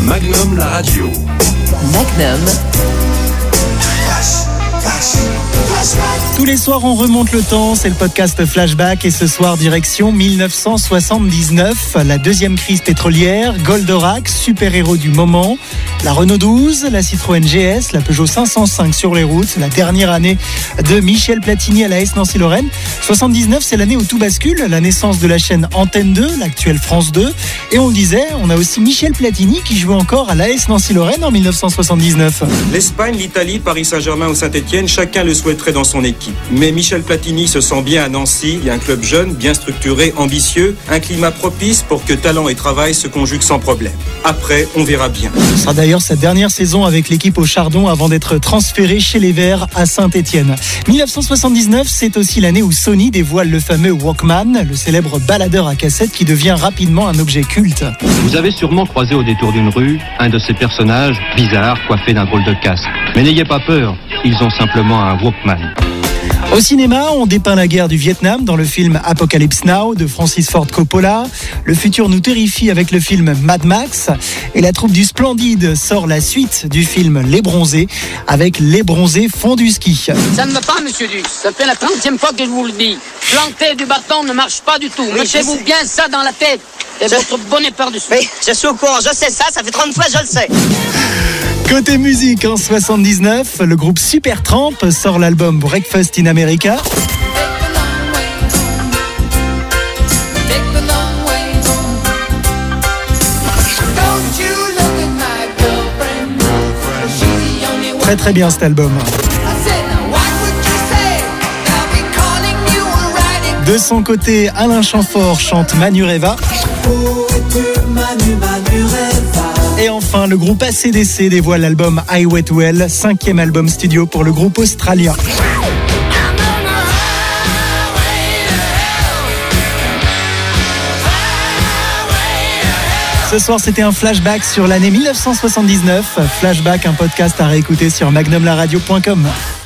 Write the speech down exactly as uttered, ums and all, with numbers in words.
Magnum la radio. Magnum. Tous les soirs, on remonte le temps, c'est le podcast Flashback et ce soir, direction dix-neuf cent soixante-dix-neuf, la deuxième crise pétrolière, Goldorak, super-héros du moment, la Renault douze, la Citroën G S, la Peugeot cinq cent cinq sur les routes, la dernière année de Michel Platini à la S Nancy-Lorraine. soixante-dix-neuf, c'est l'année où tout bascule, la naissance de la chaîne Antenne deux, l'actuelle France deux. Et on le disait, on a aussi Michel Platini qui jouait encore à l'A S Nancy-Lorraine en dix-neuf cent soixante-dix-neuf. L'Espagne, l'Italie, Paris Saint-Germain ou Saint-Etienne, chacun le souhaiterait dans son équipe. Mais Michel Platini se sent bien à Nancy, il y a un club jeune, bien structuré, ambitieux, un climat propice pour que talent et travail se conjuguent sans problème. Après, on verra bien. Ce sera d'ailleurs sa dernière saison avec l'équipe au Chardon avant d'être transféré chez les Verts à Saint-Etienne. dix-neuf cent soixante-dix-neuf, c'est aussi l'année où Sony dévoile le fameux Walkman, le célèbre baladeur à cassette qui devient rapidement un objet culte. Vous avez sûrement croisé au détour d'une rue un de ces personnages bizarres coiffés d'un drôle de casque. Mais n'ayez pas peur, ils ont simplement un Walkman. Au cinéma, on dépeint la guerre du Vietnam dans le film Apocalypse Now de Francis Ford Coppola. Le futur nous terrifie avec le film Mad Max. Et la troupe du Splendide sort la suite du film Les Bronzés avec Les Bronzés font du ski. Ça ne va pas, monsieur Dux. Ça fait la trentième fois que je vous le dis. Planter du bâton ne marche pas du tout. Oui, mettez-vous bien ça dans la tête. Et je... votre bonnet par-dessus. Oui, je suis au courant, je sais ça, ça fait trente fois que je le sais. Côté musique, en soixante-dix-neuf, le groupe Supertramp sort l'album Breakfast in America. Très très bien cet album. De son côté, Alain Chamfort chante Manureva. Et enfin, le groupe A C D C dévoile l'album Highway to Hell, cinquième album studio pour le groupe australien. Ce soir, c'était un flashback sur l'année dix-neuf cent soixante-dix-neuf. Flashback, un podcast à réécouter sur magnum la radio point com.